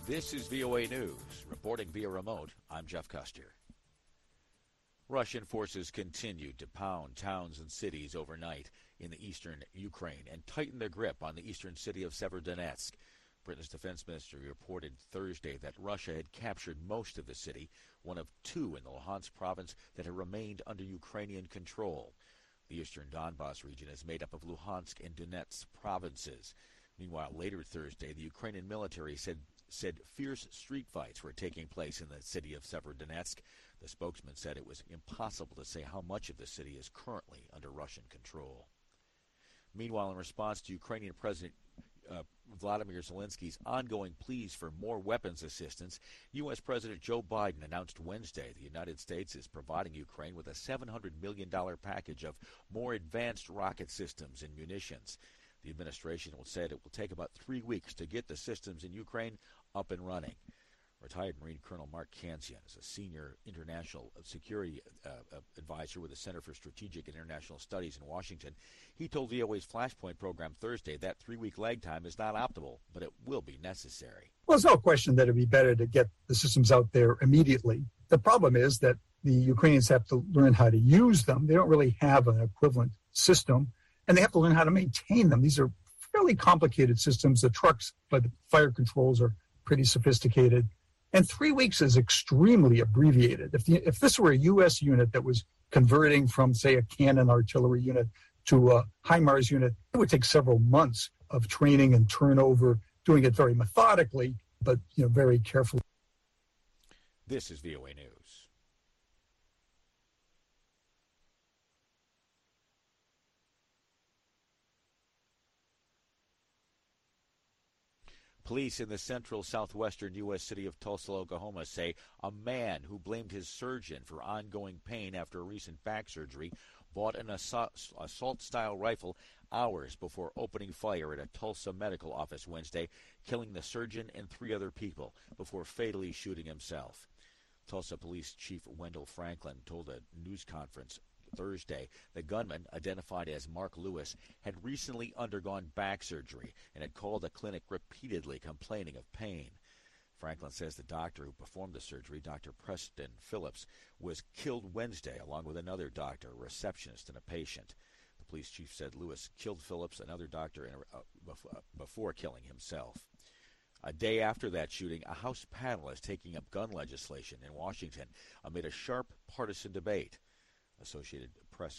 This is VOA News. Reporting via remote, I'm Jeff Custer. Russian forces continued to pound towns and cities overnight in the eastern Ukraine and tighten their grip on the eastern city of Severodonetsk. Britain's defense ministry reported Thursday that Russia had captured most of the city, one of two in the Luhansk province that had remained under Ukrainian control. The eastern Donbas region is made up of Luhansk and Donetsk provinces. Meanwhile, later Thursday, the Ukrainian military said fierce street fights were taking place in the city of Severodonetsk. The spokesman said it was impossible to say how much of the city is currently under Russian control. Meanwhile, in response to Ukrainian President Vladimir Zelensky's ongoing pleas for more weapons assistance, U.S. President Joe Biden announced Wednesday the United States is providing Ukraine with a $700 million package of more advanced rocket systems and munitions. The administration said it will take about 3 weeks to get the systems in Ukraine up and running. Retired Marine Colonel Mark Kansian is a senior international security advisor with the Center for Strategic and International Studies in Washington. He told VOA's Flashpoint program Thursday that 3-week lag time is not optimal, but it will be necessary. Well, there's no question that it would be better to get the systems out there immediately. The problem is that the Ukrainians have to learn how to use them. They don't really have an equivalent system, and they have to learn how to maintain them. These are fairly complicated systems. The trucks, but the fire controls are pretty sophisticated. And 3 weeks is extremely abbreviated. If this were a U.S. unit that was converting from, say, a Cannon artillery unit to a HIMARS unit, it would take several months of training and turnover, doing it very methodically, but very carefully. This is VOA News. Police in the central southwestern U.S. city of Tulsa, Oklahoma say a man who blamed his surgeon for ongoing pain after a recent back surgery bought an assault-style rifle hours before opening fire at a Tulsa medical office Wednesday, killing the surgeon and 3 other people before fatally shooting himself. Tulsa Police Chief Wendell Franklin told a news conference Thursday the gunman, identified as Mark Lewis, had recently undergone back surgery and had called the clinic repeatedly complaining of pain. Franklin says the doctor who performed the surgery, Dr. Preston Phillips, was killed Wednesday along with another doctor, a receptionist, and a patient. The police chief said Lewis killed Phillips, another doctor, before killing himself. A day after that shooting, a House panel is taking up gun legislation in Washington amid a sharp partisan debate. Associated Press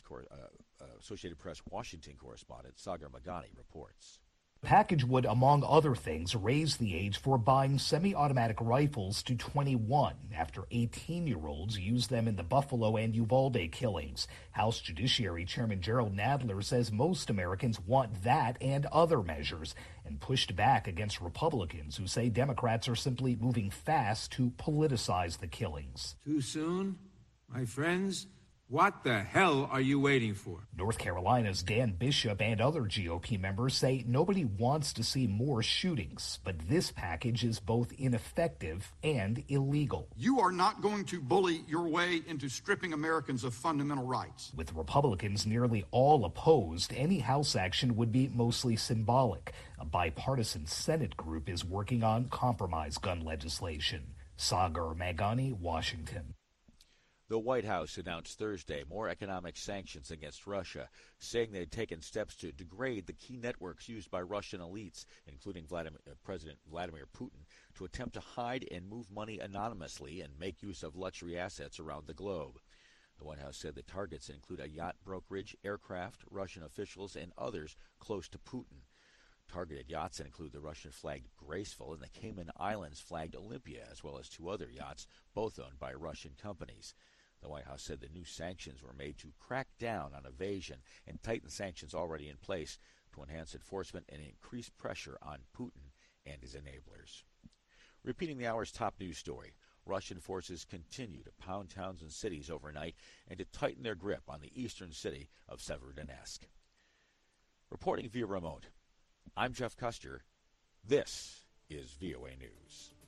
Washington correspondent Sagar Magani reports. The package would, among other things, raise the age for buying semi-automatic rifles to 21 after 18-year-olds used them in the Buffalo and Uvalde killings. House Judiciary Chairman Gerald Nadler says most Americans want that and other measures, and pushed back against Republicans who say Democrats are simply moving fast to politicize the killings. Too soon, my friends? What the hell are you waiting for? North Carolina's Dan Bishop and other GOP members say nobody wants to see more shootings, but this package is both ineffective and illegal. You are not going to bully your way into stripping Americans of fundamental rights. With Republicans nearly all opposed, any House action would be mostly symbolic. A bipartisan Senate group is working on compromise gun legislation. Sagar Magani, Washington. The White House announced Thursday more economic sanctions against Russia, saying they had taken steps to degrade the key networks used by Russian elites, including President Vladimir Putin, to attempt to hide and move money anonymously and make use of luxury assets around the globe. The White House said the targets include a yacht brokerage, aircraft, Russian officials, and others close to Putin. Targeted yachts include the Russian-flagged Graceful and the Cayman Islands-flagged Olympia, as well as 2 other yachts, both owned by Russian companies. The White House said the new sanctions were made to crack down on evasion and tighten sanctions already in place to enhance enforcement and increase pressure on Putin and his enablers. Repeating the hour's top news story, Russian forces continue to pound towns and cities overnight and to tighten their grip on the eastern city of Severodonetsk. Reporting via remote, I'm Jeff Custer. This is VOA News.